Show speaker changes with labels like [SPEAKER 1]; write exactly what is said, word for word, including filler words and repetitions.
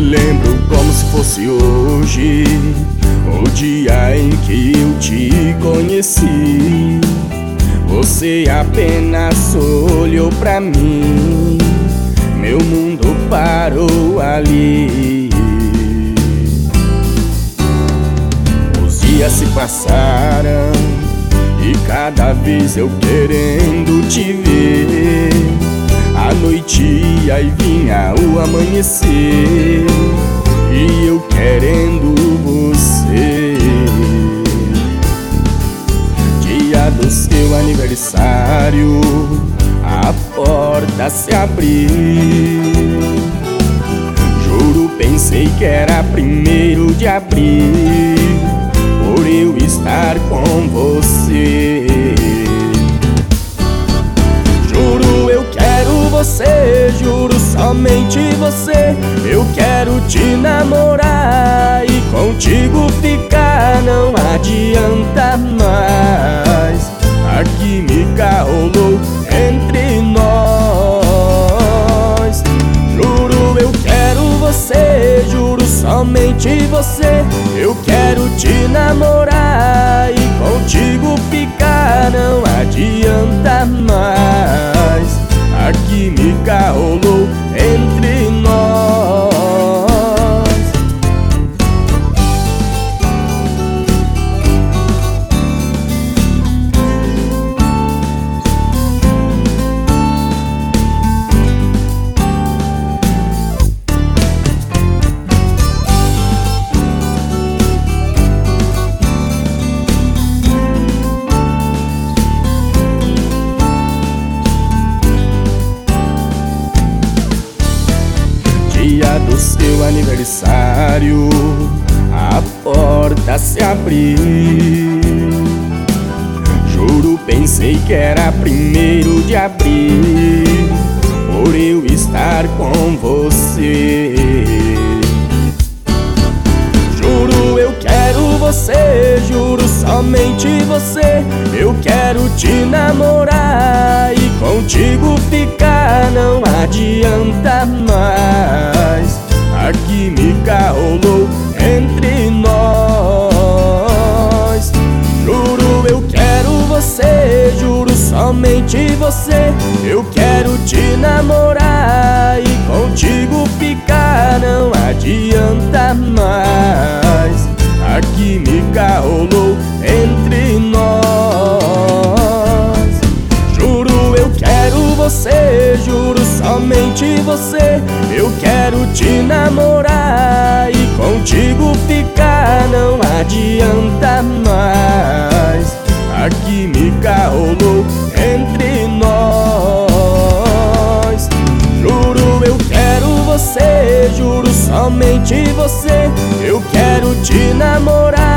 [SPEAKER 1] lembro como se fosse hoje, o dia em que eu te conheci. Você apenas olhou pra mim, meu mundo parou ali. Os dias se passaram e cada vez eu querendo te ver. A noite ia e vinha o amanhecer, e eu querendo você. Dia do seu aniversário, a porta se abriu. Juro, pensei que era primeiro de abril, por eu estar com você. Juro, eu quero você, juro, somente você. Eu quero te namorar e contigo ficar, não adianta mais. A química rolou entre nós. Juro, eu quero você, juro, somente você. Eu quero te namorar e contigo ficar, não adianta mais. A química rolou entre nós. Dia do seu aniversário, a porta se abriu. Juro, pensei que era primeiro de abril, por eu estar com você. Juro, eu quero você, juro, somente você. Eu quero te namorar e contigo ficar, não adianta mais. A química rolou entre nós. Juro, eu quero você, juro, somente você. Eu quero te namorar e contigo ficar, não adianta mais. A química rolou entre nós. Juro, eu quero você, juro, somente você. Eu quero te namorar e contigo ficar, não adianta mais. A química rolou entre nós. Juro, eu quero você, juro, somente você. Eu quero te namorar